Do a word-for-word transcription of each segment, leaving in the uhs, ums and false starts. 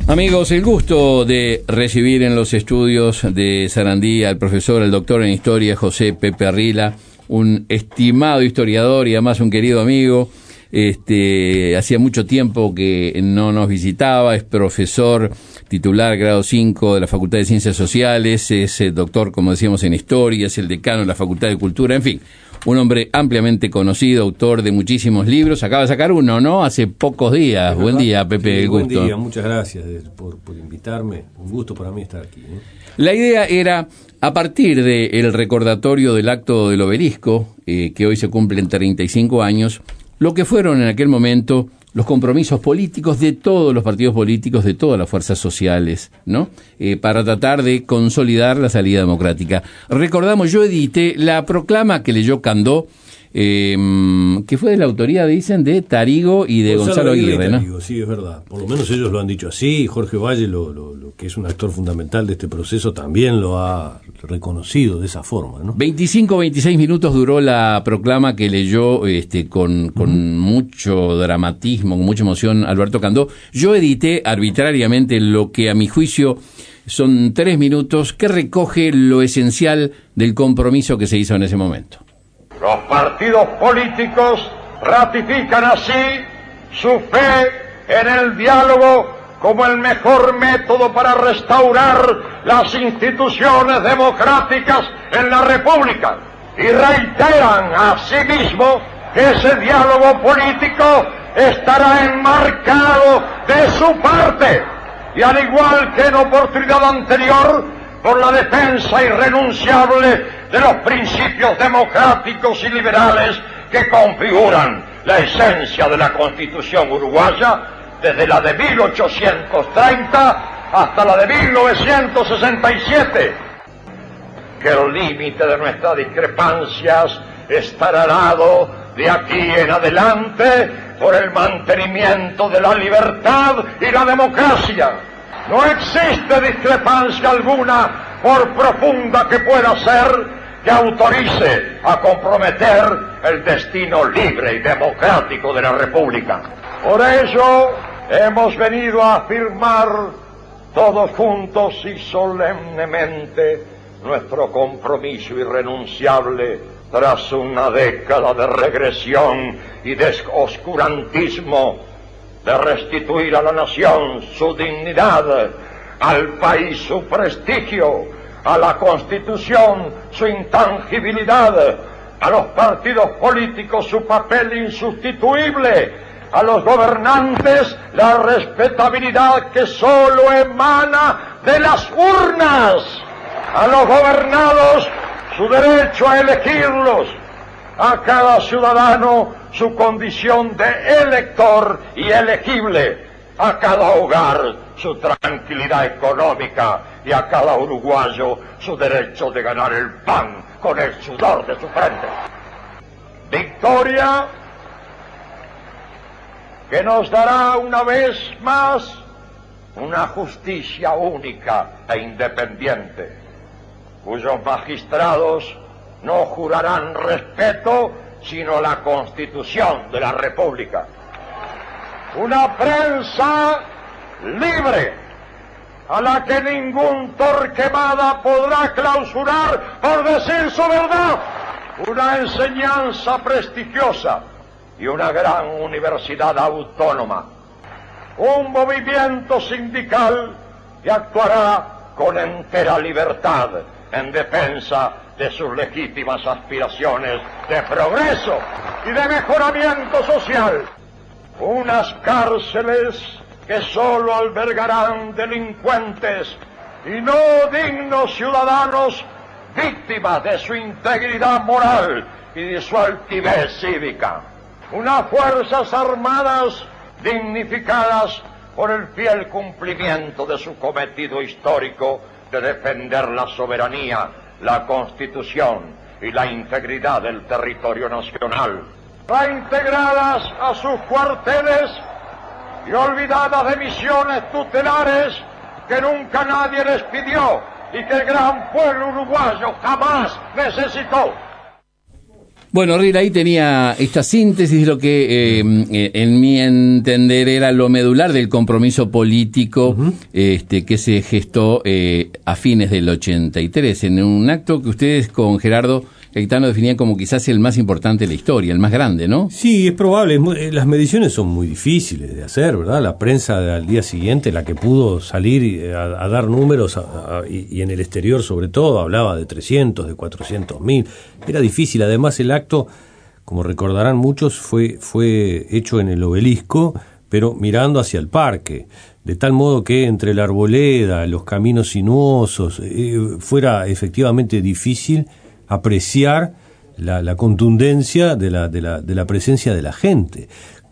Amigos, el gusto de recibir en los estudios de Sarandí al profesor, el doctor en historia, José Pepe Arrila, un estimado historiador y además un querido amigo. Este, hacía mucho tiempo que no nos visitaba, es profesor titular grado cinco de la Facultad de Ciencias Sociales, es el doctor, como decíamos, en historia, es el decano de la Facultad de Cultura, en fin, un hombre ampliamente conocido, autor de muchísimos libros. Acaba de sacar uno, ¿no? Hace pocos días. Buen día, Pepe. Sí, buen gusto. día, muchas gracias por, por invitarme. Un gusto para mí estar aquí, ¿eh? La idea era, a partir del recordatorio del acto del Obelisco, eh, que hoy se cumplen treinta y cinco años, lo que fueron en aquel momento los compromisos políticos de todos los partidos políticos, de todas las fuerzas sociales, ¿no? Eh, para tratar de consolidar la salida democrática. Recordamos, yo edité la proclama que leyó Candó, eh, que fue de la autoría, dicen, de Tarigo y de Gonzalo, Gonzalo Aguirre, ¿no? Tarigo, sí, es verdad. Por lo menos ellos lo han dicho así. Jorge Valle, lo, lo, lo que es un actor fundamental de este proceso, también lo ha reconocido de esa forma, ¿no? veinticinco, veintiséis minutos duró la proclama que leyó este, con, con uh-huh. mucho dramatismo, con mucha emoción Alberto Candó. Yo edité arbitrariamente lo que a mi juicio son tres minutos que recoge lo esencial del compromiso que se hizo en ese momento. Los partidos políticos ratifican así su fe en el diálogo como el mejor método para restaurar las instituciones democráticas en la República y reiteran asimismo que ese diálogo político estará enmarcado de su parte y, al igual que en oportunidad anterior, por la defensa irrenunciable de los principios democráticos y liberales que configuran la esencia de la Constitución uruguaya, desde la de mil ochocientos treinta hasta la de mil novecientos sesenta y siete. Que el límite de nuestras discrepancias estará dado de aquí en adelante por el mantenimiento de la libertad y la democracia. No existe discrepancia alguna, por profunda que pueda ser, que autorice a comprometer el destino libre y democrático de la República. Por ello, hemos venido a afirmar todos juntos y solemnemente nuestro compromiso irrenunciable tras una década de regresión y de oscurantismo, de restituir a la nación su dignidad, al país su prestigio, a la Constitución su intangibilidad, a los partidos políticos su papel insustituible, a los gobernantes la respetabilidad que sólo emana de las urnas, a los gobernados su derecho a elegirlos, a cada ciudadano su condición de elector y elegible, a cada hogar su tranquilidad económica y a cada uruguayo su derecho de ganar el pan con el sudor de su frente. Victoria que nos dará una vez más una justicia única e independiente, cuyos magistrados no jurarán respeto sino la Constitución de la República. Una prensa libre, a la que ningún Torquemada podrá clausurar por decir su verdad. Una enseñanza prestigiosa y una gran universidad autónoma. Un movimiento sindical que actuará con entera libertad en defensa de sus legítimas aspiraciones de progreso y de mejoramiento social. Unas cárceles que solo albergarán delincuentes y no dignos ciudadanos víctimas de su integridad moral y de su altivez cívica. Unas fuerzas armadas dignificadas por el fiel cumplimiento de su cometido histórico de defender la soberanía, la Constitución y la integridad del territorio nacional. Reintegradas a sus cuarteles y olvidadas de misiones tutelares que nunca nadie les pidió y que el gran pueblo uruguayo jamás necesitó. Bueno, Rila ahí tenía esta síntesis de lo que, eh, en mi entender, era lo medular del compromiso político uh-huh. este, que se gestó eh, a fines del ochenta y tres, en un acto que ustedes con Gerardo Gaetano definían como quizás el más importante de la historia, el más grande, ¿no? Sí, es probable. Las mediciones son muy difíciles de hacer, ¿verdad? La prensa al día siguiente, la que pudo salir a, a dar números, a, a, y, y en el exterior sobre todo, hablaba de trescientos, de cuatrocientos mil. Era difícil. Además, el acto, como recordarán muchos, fue, fue hecho en el Obelisco, pero mirando hacia el parque, de tal modo que entre la arboleda, los caminos sinuosos, eh, fuera efectivamente difícil apreciar la, la contundencia de la, de, la, de la presencia de la gente.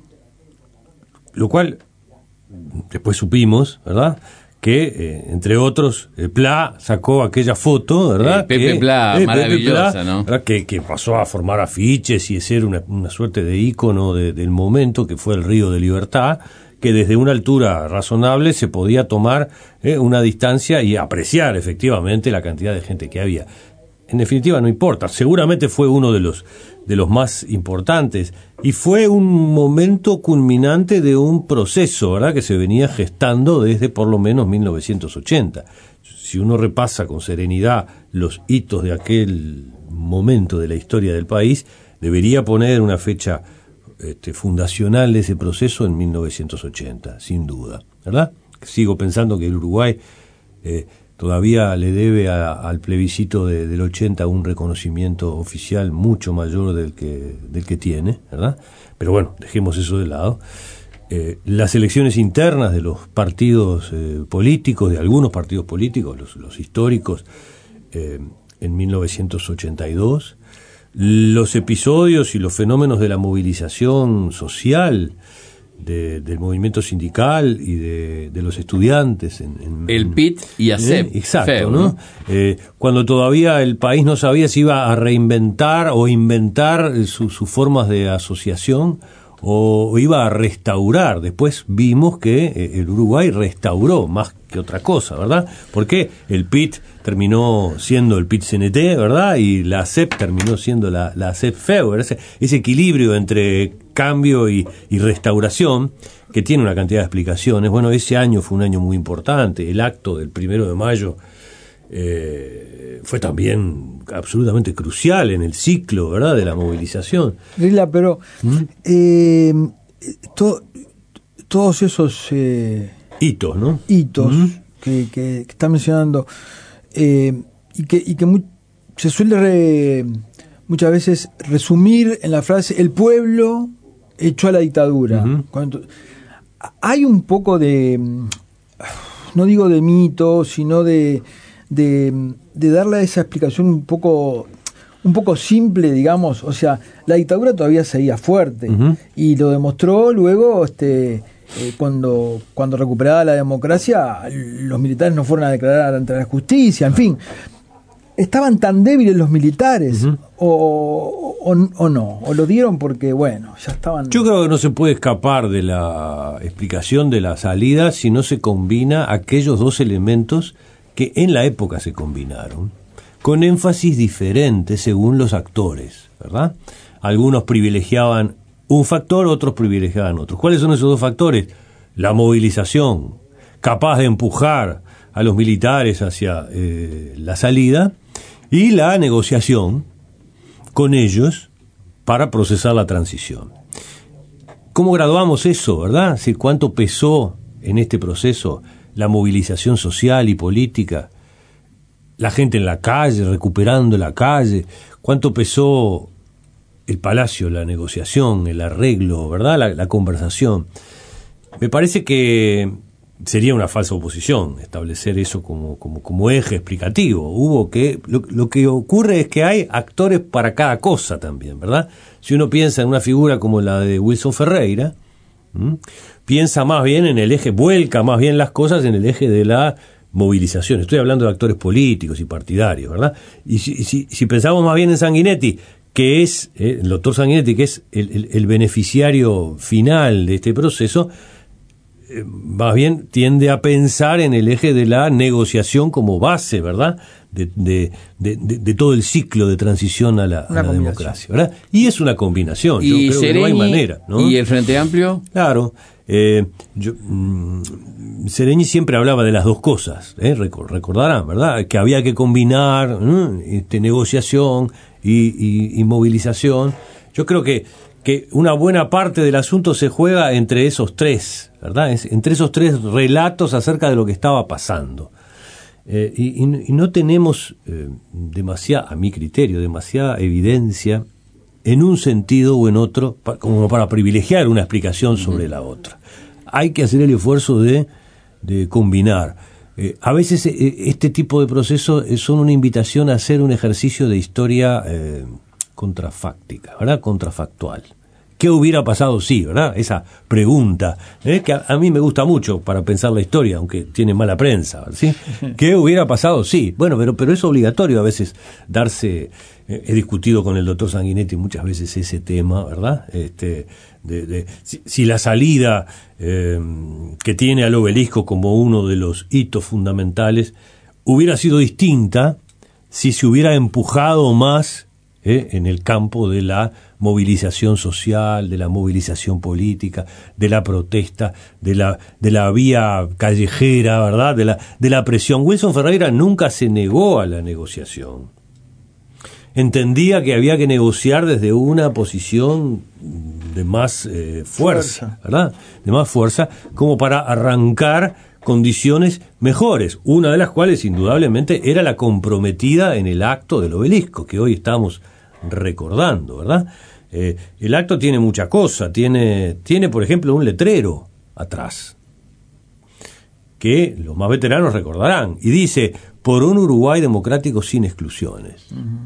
Lo cual, después supimos, ¿verdad?, que, eh, entre otros, eh, Pla sacó aquella foto, ¿verdad? Eh, Pepe que, Pla, eh, maravillosa, Pepe Pla, ¿no? ¿verdad? Que, que pasó a formar afiches y ser una, una suerte de ícono de, del momento, que fue el Río de Libertad, que desde una altura razonable se podía tomar eh, una distancia y apreciar efectivamente la cantidad de gente que había. En definitiva, no importa, seguramente fue uno de los, de los más importantes y fue un momento culminante de un proceso, ¿verdad?, que se venía gestando desde por lo menos mil novecientos ochenta. Si uno repasa con serenidad los hitos de aquel momento de la historia del país, debería poner una fecha este, fundacional de ese proceso en mil novecientos ochenta, sin duda, ¿verdad? Sigo pensando que el Uruguay eh, todavía le debe a, al plebiscito de, del ochenta un reconocimiento oficial mucho mayor del que, del que tiene, ¿verdad? Pero bueno, dejemos eso de lado. Eh, las elecciones internas de los partidos eh, políticos, de algunos partidos políticos, los, los históricos, eh, en mil novecientos ochenta y dos, los episodios y los fenómenos de la movilización social, De, del movimiento sindical y de, de los estudiantes en, en el P I T y A C E P, eh, exacto, feo, ¿no? ¿no? Eh, cuando todavía el país no sabía si iba a reinventar o inventar su, sus formas de asociación o, o iba a restaurar. Después vimos que eh, el Uruguay restauró más que otra cosa, ¿verdad? Porque el P I T terminó siendo el P I T C N T, ¿verdad? Y la A C E P terminó siendo la, la A C E P feo, ese, ese equilibrio entre cambio y, y restauración, que tiene una cantidad de explicaciones. Bueno, ese año fue un año muy importante. El acto del primero de mayo eh, fue también absolutamente crucial en el ciclo, ¿verdad?, de la movilización. Rila, pero ¿Mm? eh, to, todos esos eh, hitos, ¿no? Hitos ¿Mm? que, que, que está mencionando eh, y que, y que muy, se suele re, muchas veces resumir en la frase el pueblo echó a la dictadura. Uh-huh. Cuando, hay un poco de, no digo de mito, sino de, de, de darle esa explicación un poco, un poco simple, digamos. O sea, la dictadura todavía seguía fuerte, uh-huh, y lo demostró luego, este, eh, cuando, cuando recuperada la democracia, los militares no fueron a declarar ante la justicia, en fin. ¿Estaban tan débiles los militares? Uh-huh. o, o, o no? ¿O lo dieron porque, bueno, ya estaban...? Yo creo que no se puede escapar de la explicación de la salida si no se combina aquellos dos elementos que en la época se combinaron, con énfasis diferentes según los actores, ¿verdad? Algunos privilegiaban un factor, otros privilegiaban otros. ¿Cuáles son esos dos factores? La movilización, capaz de empujar a los militares hacia eh, la salida, y la negociación con ellos para procesar la transición. ¿Cómo graduamos eso, verdad? ¿Sí? ¿Cuánto pesó en este proceso la movilización social y política? La gente en la calle, recuperando la calle. ¿Cuánto pesó el palacio, la negociación, el arreglo, verdad? La, la conversación. Me parece que sería una falsa oposición establecer eso como, como, como eje explicativo. Hubo que, lo, lo que ocurre es que hay actores para cada cosa también, ¿verdad? Si uno piensa en una figura como la de Wilson Ferreira, ¿m? piensa más bien en el eje, vuelca más bien las cosas en el eje de la movilización. Estoy hablando de actores políticos y partidarios, ¿verdad? Y si, si, si pensamos más bien en Sanguinetti, que es, eh, el doctor Sanguinetti, que es el, el, el beneficiario final de este proceso, más bien tiende a pensar en el eje de la negociación como base, ¿verdad?, de, de, de, de, de todo el ciclo de transición a la, a la democracia, ¿verdad? Y es una combinación, yo y creo Sereni, que no hay manera, ¿no? ¿Y el Frente Amplio? Claro, eh, yo, mmm, Sereni siempre hablaba de las dos cosas, ¿eh? Recordarán, ¿verdad? Que había que combinar ¿eh? este, negociación y, y, y movilización. Yo creo que, que una buena parte del asunto se juega entre esos tres, ¿verdad? Es, entre esos tres relatos acerca de lo que estaba pasando. Eh, y, y, y no tenemos eh, demasiada, a mi criterio, demasiada evidencia en un sentido o en otro, pa, como para privilegiar una explicación sobre uh-huh. la otra. Hay que hacer el esfuerzo de, de combinar. Eh, a veces eh, este tipo de procesos son una invitación a hacer un ejercicio de historia eh, contrafáctica, ¿verdad? Contrafactual. ¿Qué hubiera pasado si, verdad? Esa pregunta, ¿eh? que a, a mí me gusta mucho para pensar la historia, aunque tiene mala prensa, ¿sí? ¿Qué hubiera pasado si? Bueno, pero, pero es obligatorio a veces darse, eh, he discutido con el doctor Sanguinetti muchas veces ese tema, ¿verdad? Este, de, de, si, si la salida eh, que tiene al obelisco como uno de los hitos fundamentales hubiera sido distinta si se hubiera empujado más eh, en el campo de la movilización social, de la movilización política, de la protesta, de la de la vía callejera, ¿verdad? De la de la presión. Wilson Ferreira nunca se negó a la negociación. Entendía que había que negociar desde una posición de más eh, fuerza, fuerza, ¿verdad? De más fuerza, como para arrancar condiciones mejores, una de las cuales indudablemente era la comprometida en el acto del obelisco, que hoy estamos recordando, ¿verdad? Eh, el acto tiene mucha cosa, tiene, tiene por ejemplo un letrero atrás, que los más veteranos recordarán, y dice, por un Uruguay democrático sin exclusiones. Uh-huh.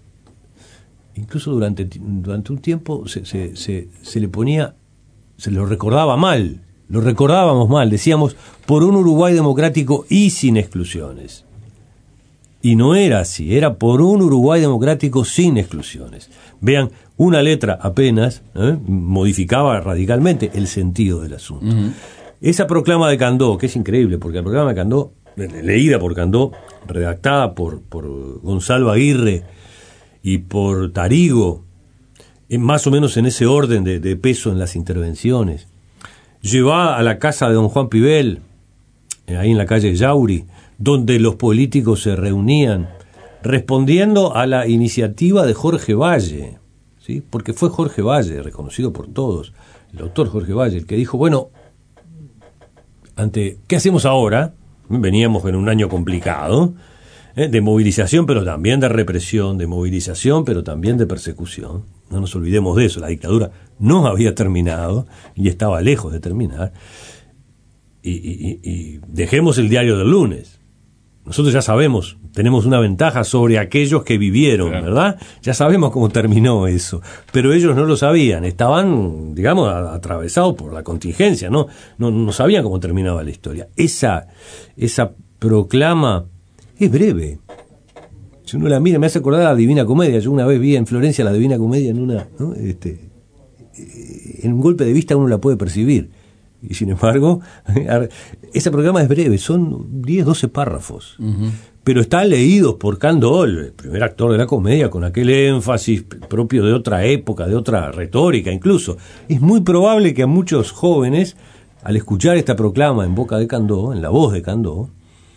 Incluso durante, durante un tiempo se, se, se, se le ponía, se lo recordaba mal, lo recordábamos mal, decíamos, por un Uruguay democrático y sin exclusiones. Y no era así, era por un Uruguay democrático sin exclusiones. Vean, una letra apenas ¿eh? modificaba radicalmente el sentido del asunto. Uh-huh. Esa proclama de Candó, que es increíble, porque la proclama de Candó, leída por Candó, redactada por, por Gonzalo Aguirre y por Tarigo, más o menos en ese orden de, de peso en las intervenciones, llevada a la casa de don Juan Pibel, ahí en la calle Yauri, donde los políticos se reunían, respondiendo a la iniciativa de Jorge Valle, ¿sí? Porque fue Jorge Valle, reconocido por todos, el doctor Jorge Valle, el que dijo, bueno, ante ¿qué hacemos ahora? Veníamos en un año complicado, ¿eh? de movilización, pero también de represión, de movilización, pero también de persecución. No nos olvidemos de eso, la dictadura no había terminado y estaba lejos de terminar. Y, y, y dejemos el diario del lunes. Nosotros ya sabemos, tenemos una ventaja sobre aquellos que vivieron, claro. ¿verdad? Ya sabemos cómo terminó eso, pero ellos no lo sabían, estaban, digamos, atravesados por la contingencia, ¿no? No, no sabían cómo terminaba la historia. Esa, esa proclama es breve. Si uno la mira, me hace acordar a la Divina Comedia. Yo una vez vi en Florencia la Divina Comedia en una, ¿no? este, en un golpe de vista uno la puede percibir. Y sin embargo, ese programa es breve, son diez, doce párrafos, uh-huh. pero está leído por Candó, el primer actor de la comedia, con aquel énfasis propio de otra época, de otra retórica incluso. Es muy probable que a muchos jóvenes, al escuchar esta proclama en boca de Candó, en la voz de Candó,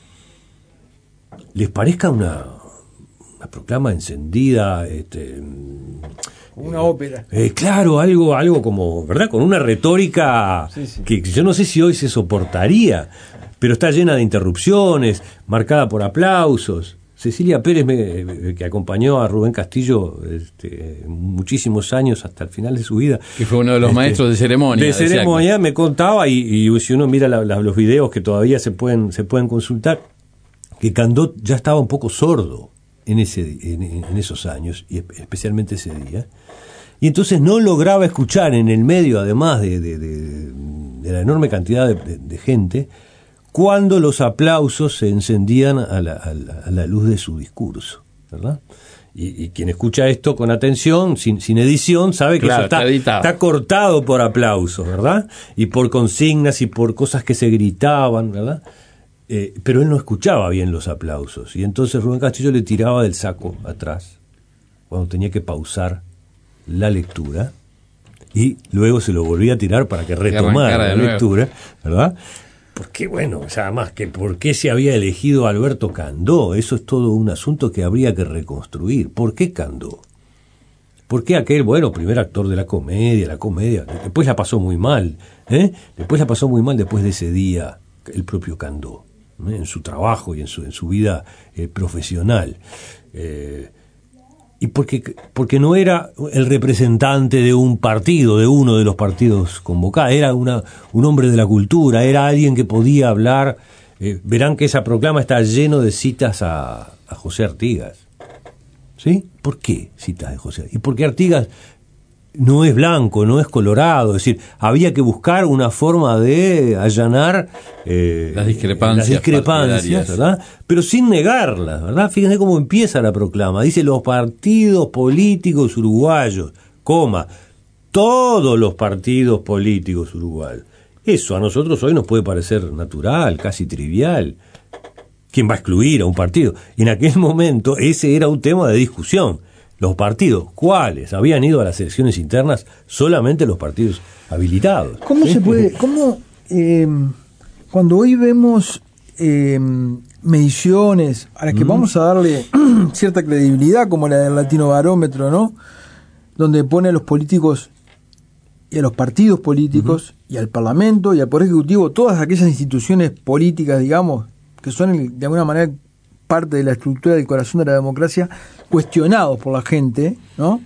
les parezca una, una proclama encendida, este... una ópera. Eh, claro, algo, algo como, ¿verdad? Con una retórica sí, sí. que yo no sé si hoy se soportaría, pero está llena de interrupciones, marcada por aplausos. Cecilia Pérez, me, que acompañó a Rubén Castillo este, muchísimos años hasta el final de su vida. Que fue uno de los este, maestros de ceremonia. De ceremonia, me contaba, y, y si uno mira la, la, los videos que todavía se pueden, se pueden consultar, que Candó ya estaba un poco sordo en ese en, en esos años, y especialmente ese día, y entonces no lograba escuchar en el medio, además de, de, de, de la enorme cantidad de, de, de gente, cuando los aplausos se encendían a la, a la, a la luz de su discurso, ¿verdad? Y, y quien escucha esto con atención, sin, sin edición, sabe que claro, eso está, está, está cortado por aplausos, ¿verdad? Y por consignas y por cosas que se gritaban, ¿verdad? Eh, pero él no escuchaba bien los aplausos, y entonces Rubén Castillo le tiraba del saco atrás cuando tenía que pausar la lectura, y luego se lo volvía a tirar para que retomara la lectura, ¿verdad? Porque, bueno, o sea, más que por qué se había elegido a Alberto Candó, eso es todo un asunto que habría que reconstruir. ¿Por qué Candó? ¿Por qué aquel, bueno, primer actor de la comedia, la comedia, después la pasó muy mal, ¿eh? Después la pasó muy mal después de ese día, el propio Candó, ¿eh? En su trabajo y en su, en su vida eh, profesional. Eh, y porque, porque no era el representante de un partido, de uno de los partidos convocados, era una, un hombre de la cultura, era alguien que podía hablar. Eh, verán que esa proclama está lleno de citas a, a José Artigas. ¿Sí? ¿Por qué citas de José? Y porque Artigas no es blanco, no es colorado, es decir, había que buscar una forma de allanar eh, las discrepancias, las discrepancias, ¿verdad? Pero sin negarlas, ¿verdad? Fíjense cómo empieza la proclama. Dice: los partidos políticos uruguayos, coma, todos los partidos políticos uruguayos. Eso a nosotros hoy nos puede parecer natural, casi trivial. ¿Quién va a excluir a un partido? En aquel momento ese era un tema de discusión. Los partidos, ¿cuáles? Habían ido a las elecciones internas solamente los partidos habilitados. ¿Cómo ¿sí? se puede, cómo, eh, cuando hoy vemos eh, mediciones a las que mm. vamos a darle cierta credibilidad, como la del Latino Barómetro, ¿no? Donde pone a los políticos y a los partidos políticos mm. y al Parlamento y al Poder Ejecutivo, todas aquellas instituciones políticas, digamos, que son de alguna manera parte de la estructura del corazón de la democracia, cuestionados por la gente, ¿no?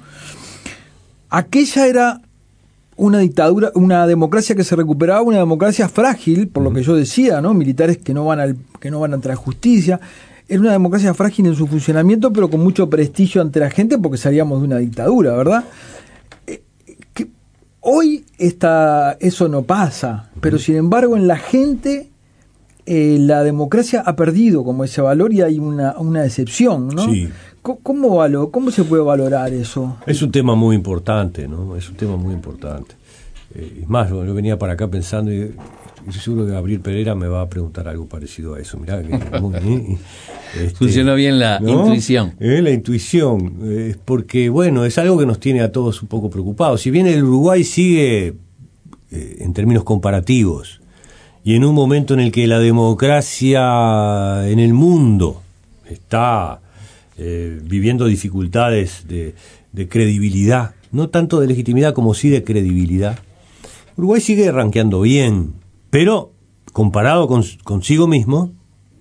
Aquella era una dictadura, una democracia que se recuperaba, una democracia frágil, por lo que yo decía, ¿no? Militares que no van al, que no van ante la justicia. Era una democracia frágil en su funcionamiento, pero con mucho prestigio ante la gente, porque salíamos de una dictadura, ¿verdad? Eh, que hoy esta, eso no pasa, pero sin embargo en la gente Eh, la democracia ha perdido como ese valor y hay una, una decepción, ¿no? Sí. ¿Cómo, cómo, valor, ¿Cómo se puede valorar eso? Es un tema muy importante, ¿no? Es un tema muy importante. Eh, es más, yo, yo venía para acá pensando y estoy seguro que Gabriel Pereira me va a preguntar algo parecido a eso. Mirá, que, muy, eh, este, funcionó bien la ¿no? intuición. Eh, la intuición, eh, porque, bueno, es algo que nos tiene a todos un poco preocupados. Si bien el Uruguay sigue, eh, en términos comparativos, y en un momento en el que la democracia en el mundo está eh, viviendo dificultades de, de credibilidad, no tanto de legitimidad como sí de credibilidad, Uruguay sigue rankeando bien, pero comparado con, consigo mismo,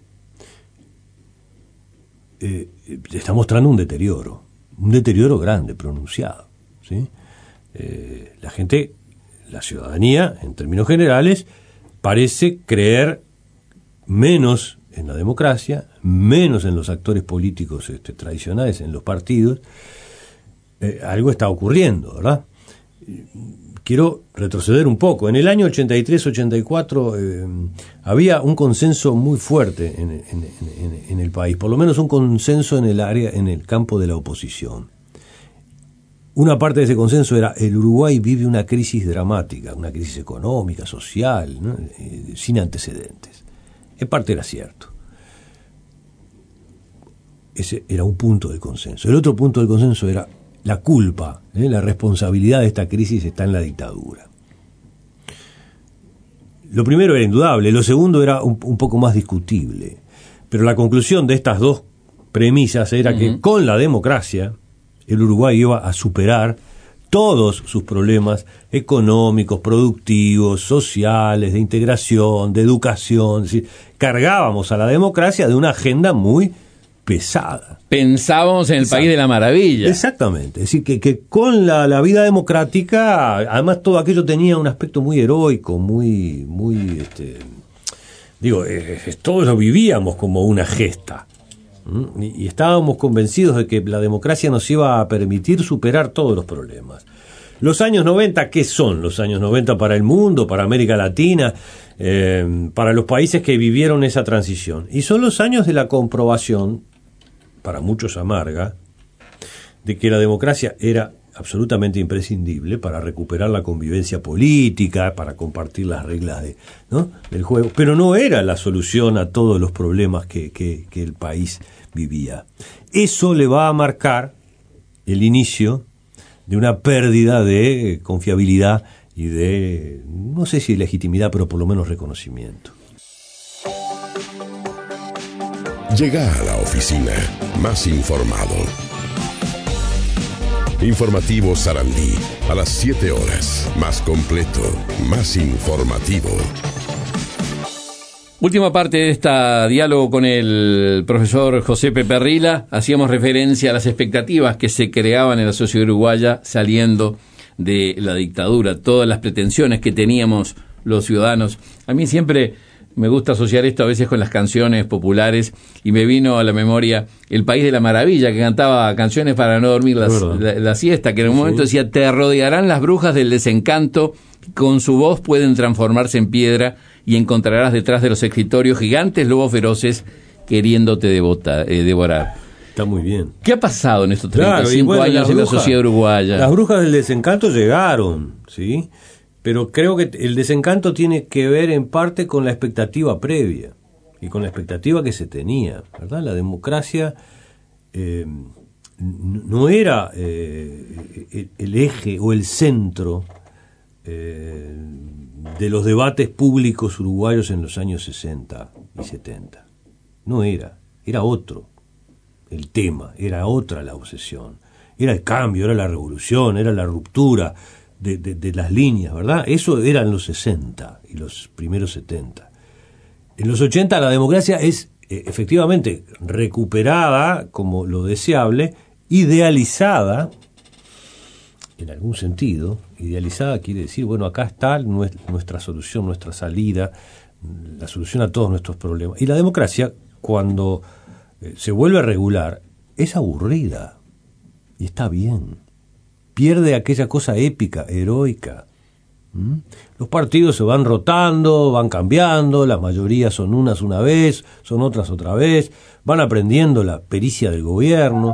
eh, está mostrando un deterioro, un deterioro grande, pronunciado, ¿sí? Eh, la gente, la ciudadanía, en términos generales, parece creer menos en la democracia, menos en los actores políticos este, tradicionales, en los partidos. Eh, algo está ocurriendo, ¿verdad? Quiero retroceder un poco. En el año ochenta y tres ochenta y cuatro eh, había un consenso muy fuerte en, en, en, en el país, por lo menos un consenso en el área, en el campo de la oposición. Una parte de ese consenso era: el Uruguay vive una crisis dramática, una crisis económica, social, ¿no? eh, sin antecedentes. En parte era cierto. Ese era un punto del consenso. El otro punto del consenso era la culpa, ¿eh? la responsabilidad de esta crisis está en la dictadura. Lo primero era indudable, lo segundo era un, un poco más discutible. Pero la conclusión de estas dos premisas era uh-huh. que con la democracia el Uruguay iba a superar todos sus problemas económicos, productivos, sociales, de integración, de educación. Es decir, cargábamos a la democracia de una agenda muy pesada. Pensábamos en el Exacto. país de la maravilla. Exactamente. Es decir, que, que con la, la vida democrática, además todo aquello tenía un aspecto muy heroico, muy, muy, este, digo, eh, todos lo vivíamos como una gesta. Y estábamos convencidos de que la democracia nos iba a permitir superar todos los problemas. Los años noventa, ¿qué son los años noventa para el mundo, para América Latina, eh, para los países que vivieron esa transición? Y son los años de la comprobación, para muchos amarga, de que la democracia era absolutamente imprescindible para recuperar la convivencia política, para compartir las reglas de, ¿no? del juego, pero no era la solución a todos los problemas que, que, que el país vivía. Eso le va a marcar el inicio de una pérdida de confiabilidad y de, no sé si legitimidad, pero por lo menos reconocimiento. Llega a la oficina más informado. Informativo Sarandí, a las siete horas, más completo, más informativo. Última parte de este diálogo con el profesor José Pepe Rila. Hacíamos referencia a las expectativas que se creaban en la sociedad uruguaya saliendo de la dictadura, todas las pretensiones que teníamos los ciudadanos. A mí siempre me gusta asociar esto a veces con las canciones populares y me vino a la memoria El País de la Maravilla, que cantaba canciones para no dormir la, la, la siesta, que en un sí. momento decía: te rodearán las brujas del desencanto, con su voz pueden transformarse en piedra y encontrarás detrás de los escritorios gigantes lobos feroces queriéndote devota, eh, devorar. Está muy bien. ¿Qué ha pasado en estos treinta y cinco claro, y bueno, años en brujas, la sociedad uruguaya? Las brujas del desencanto llegaron, ¿sí? Pero creo que el desencanto tiene que ver en parte con la expectativa previa y con la expectativa que se tenía, ¿verdad? La democracia eh, no era eh, el eje o el centro eh, de los debates públicos uruguayos en los años sesenta y setenta. No era, era otro el tema, era otra la obsesión. Era el cambio, era la revolución, era la ruptura De, de, de las líneas, ¿verdad? Eso era en los sesenta y los primeros setenta. En los ochenta la democracia es eh, efectivamente recuperada como lo deseable, idealizada, en algún sentido. Idealizada quiere decir, bueno, acá está nuestra solución, nuestra salida, la solución a todos nuestros problemas. Y la democracia, cuando eh, se vuelve regular, es aburrida y está bien. Pierde aquella cosa épica, heroica. ¿Mm? Los partidos se van rotando, van cambiando, las mayorías son unas una vez, son otras otra vez, van aprendiendo la pericia del gobierno,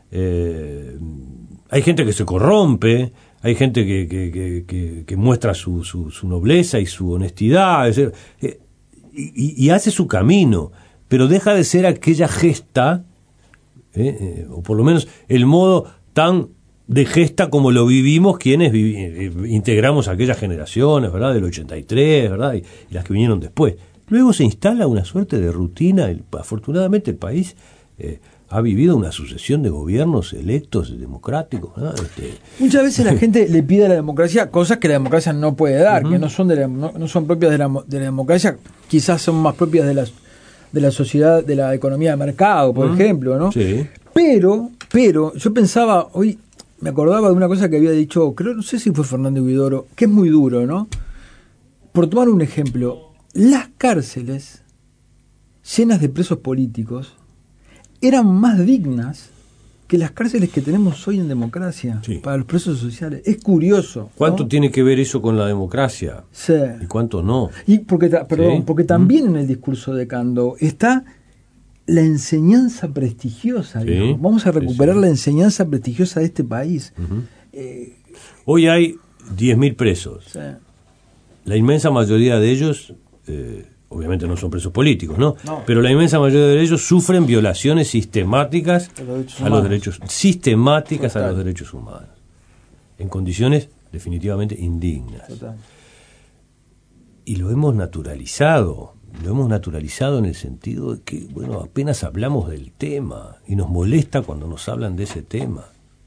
eh, hay gente que se corrompe, hay gente que, que, que, que, que muestra su, su, su nobleza y su honestidad, es decir, eh, y, y hace su camino, pero deja de ser aquella gesta, eh, eh, o por lo menos el modo tan de gesta como lo vivimos quienes vivi, eh, integramos aquellas generaciones, ¿verdad? Del ochenta y tres, ¿verdad? Y, y las que vinieron después. Luego se instala una suerte de rutina. El, afortunadamente el país eh, ha vivido una sucesión de gobiernos electos democráticos, ¿no? Este... Muchas veces la gente le pide a la democracia cosas que la democracia no puede dar, uh-huh. que no son de la, no, no son propias de la, de la democracia, quizás son más propias de la, de la sociedad, de la economía de mercado, por uh-huh. ejemplo, ¿no? Sí. Pero, pero yo pensaba hoy. Me acordaba de una cosa que había dicho, creo, no sé si fue Fernando Huidoro, que es muy duro, ¿no? Por tomar un ejemplo, las cárceles llenas de presos políticos eran más dignas que las cárceles que tenemos hoy en democracia, sí. para los presos sociales. Es curioso. ¿Cuánto ¿no? tiene que ver eso con la democracia? Sí. ¿Y cuánto no? Y porque, perdón, ¿Sí? porque también ¿Mm? en el discurso de Cando está la enseñanza prestigiosa, sí, vamos a recuperar sí, sí. la enseñanza prestigiosa de este país. Uh-huh. Eh, Hoy hay diez mil presos. Sí. La inmensa mayoría de ellos, eh, obviamente no son presos políticos, ¿no? no. Pero la inmensa mayoría de ellos sufren violaciones sistemáticas los a los derechos, sistemáticas Total. a los derechos humanos, en condiciones definitivamente indignas. Total. Y lo hemos naturalizado. Lo hemos naturalizado en el sentido de que, bueno, apenas hablamos del tema y nos molesta cuando nos hablan de ese tema.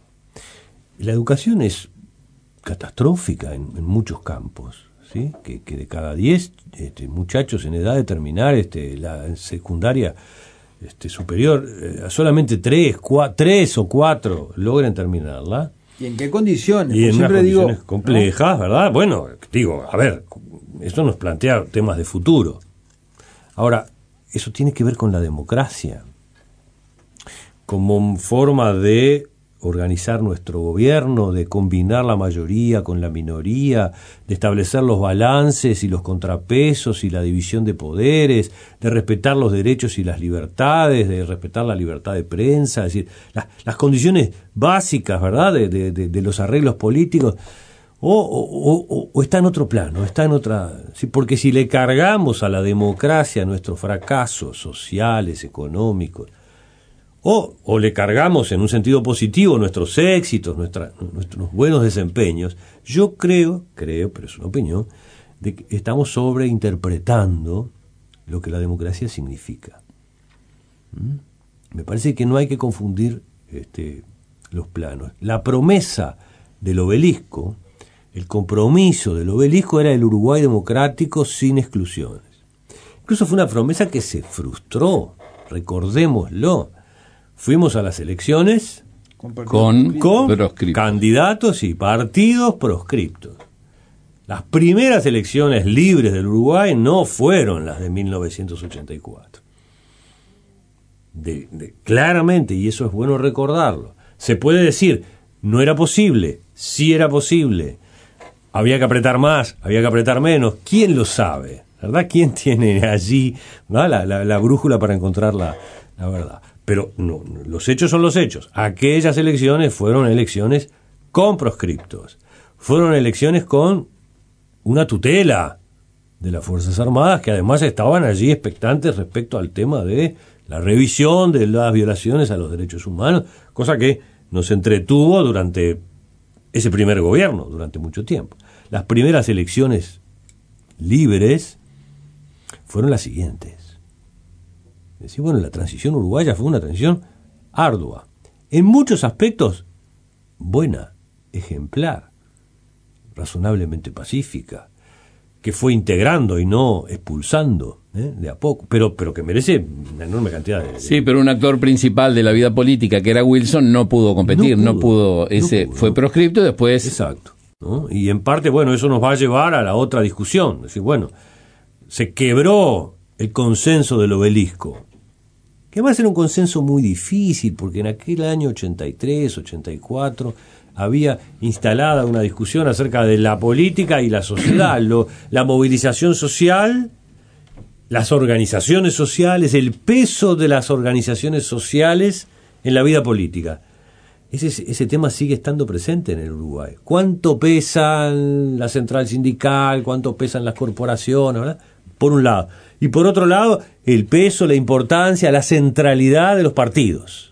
La educación es catastrófica en, en muchos campos, ¿sí? Que, que de cada diez este, muchachos en edad de terminar este, la secundaria este, superior, eh, solamente tres, cua, tres o cuatro logran terminarla. ¿Y en qué condiciones? Y en unas condiciones digo, complejas, ¿no? ¿Verdad? Bueno, digo, a ver, eso nos plantea temas de futuro. Ahora, eso tiene que ver con la democracia, como forma de organizar nuestro gobierno, de combinar la mayoría con la minoría, de establecer los balances y los contrapesos y la división de poderes, de respetar los derechos y las libertades, de respetar la libertad de prensa, es decir, las, las condiciones básicas, ¿verdad?, de, de, de, de los arreglos políticos, o, o, o, o está en otro plano, está en otra... ¿sí? Porque si le cargamos a la democracia nuestros fracasos sociales, económicos, O, o le cargamos en un sentido positivo nuestros éxitos, nuestra, nuestros buenos desempeños, yo creo, creo, pero es una opinión, de que estamos sobreinterpretando lo que la democracia significa. ¿Mm? Me parece que no hay que confundir este, los planos. La promesa del obelisco, el compromiso del obelisco era el Uruguay democrático sin exclusiones. Incluso fue una promesa que se frustró, recordémoslo. Fuimos a las elecciones con, con candidatos y partidos proscriptos. Las primeras elecciones libres del Uruguay no fueron las de mil novecientos ochenta y cuatro. De, de, claramente, y eso es bueno recordarlo, se puede decir, no era posible, sí era posible, había que apretar más, había que apretar menos, ¿quién lo sabe? ¿Verdad? ¿Quién tiene allí la, la, la brújula para encontrar la, la verdad? Pero no, los hechos son los hechos. Aquellas elecciones fueron elecciones con proscriptos. Fueron elecciones con una tutela de las Fuerzas Armadas, que además estaban allí expectantes respecto al tema de la revisión de las violaciones a los derechos humanos, cosa que nos entretuvo durante ese primer gobierno, durante mucho tiempo. Las primeras elecciones libres fueron las siguientes. Es decir, bueno, la transición uruguaya fue una transición ardua, en muchos aspectos buena, ejemplar, razonablemente pacífica, que fue integrando y no expulsando, ¿eh? de a poco, pero pero que merece una enorme cantidad de... Sí, pero un actor principal de la vida política, que era Wilson, no pudo competir, no pudo, no pudo ese no pudo, fue proscripto después... Exacto, ¿no? Y en parte, bueno, eso nos va a llevar a la otra discusión, es decir, bueno, se quebró el consenso del obelisco, que va a ser un consenso muy difícil, porque en aquel año ochenta y tres, ochenta y cuatro había instalada una discusión acerca de la política y la sociedad, lo, la movilización social, las organizaciones sociales, el peso de las organizaciones sociales en la vida política. Ese, ese tema sigue estando presente en el Uruguay. ¿Cuánto pesan la central sindical? ¿Cuánto pesan las corporaciones? ¿Verdad? Por un lado. Y por otro lado, el peso, la importancia, la centralidad de los partidos.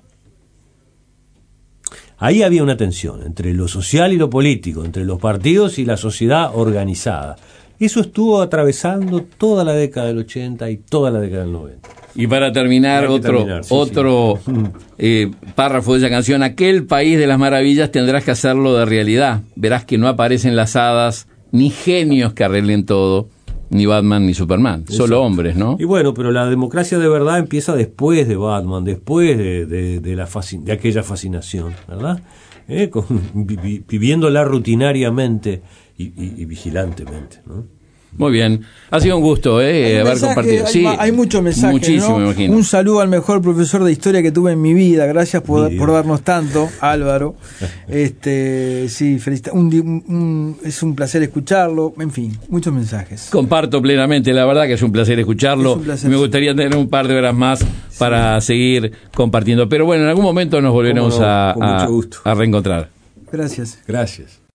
Ahí había una tensión entre lo social y lo político, entre los partidos y la sociedad organizada. Eso estuvo atravesando toda la década del ochenta y toda la década del noventa. Y para terminar, otro, terminar, sí, otro sí. Eh, párrafo de esa canción: aquel país de las maravillas tendrás que hacerlo de realidad. Verás que no aparecen las hadas, ni genios que arreglen todo, ni Batman ni Superman, Exacto. Solo hombres, ¿no? Y bueno, pero la democracia de verdad empieza después de Batman, después de, de, de, la fascin- de aquella fascinación, ¿verdad? Eh, con, vi, viviéndola rutinariamente y, y, y vigilantemente, ¿no? Muy bien, ha sido un gusto eh, haber mensaje, compartido. Hay, sí, hay muchos mensajes, muchísimo, ¿no? me imagino. Un saludo al mejor profesor de historia que tuve en mi vida. Gracias por, por darnos tanto, Álvaro. Este, sí, felicita- un, un, es un placer escucharlo. En fin, muchos mensajes. Comparto plenamente, la verdad que es un placer escucharlo. Es un placer. Me gustaría tener un par de horas más sí. para seguir compartiendo. Pero bueno, en algún momento nos volveremos no, a, a, a reencontrar. Gracias. Gracias.